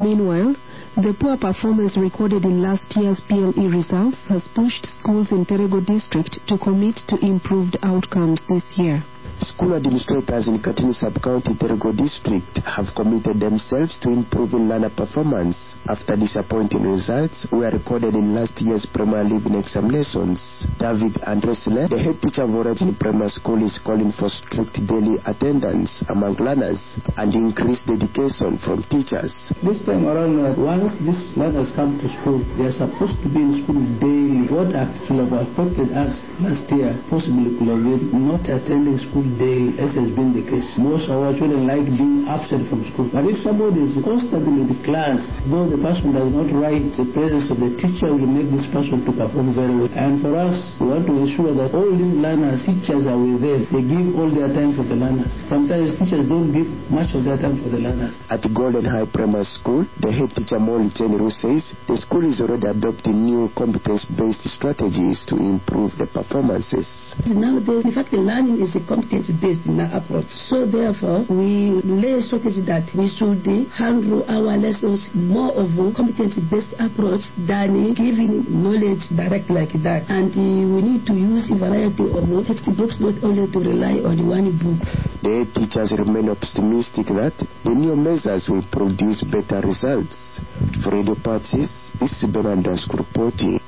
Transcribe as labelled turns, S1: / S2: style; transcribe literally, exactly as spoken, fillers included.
S1: Meanwhile, the poor performance recorded in last year's P L E results has pushed schools in Terego district to commit to improved outcomes this year.
S2: School administrators in Katini Sub-County Terego district have committed themselves to improving learner performance after disappointing results were recorded in last year's primary leaving examinations. David Andresle, the head teacher of Origin Primary School, is calling for strict daily attendance among learners and increased dedication from teachers.
S3: This time around, uh, once these learners come to school, they are supposed to be in school daily. What actually have affected us last year possibly could have been not attending school daily, as has been the case. Most of our children like being absent from school. But if somebody is constantly in the class, though the person does not write, the presence of the teacher will make this person to perform very well. And for us, we want to ensure that all these learners, teachers are with them. They give all their time for the learners. Sometimes teachers don't give much of their time for the learners.
S2: At Golden High Primary School, the head teacher Molly Chenru says the school is already adopting new competence-based strategies to improve the performances.
S4: Nowadays, in fact, the learning is a competence-based approach. So therefore, we lay a strategy that we should handle our lessons more of a competence-based approach than giving knowledge direct like that. And uh, we need to use a variety of textbooks, not only to rely on one book.
S2: The teachers remain optimistic that the new measures will produce better results. For Radio Party, this is Benandas reporting.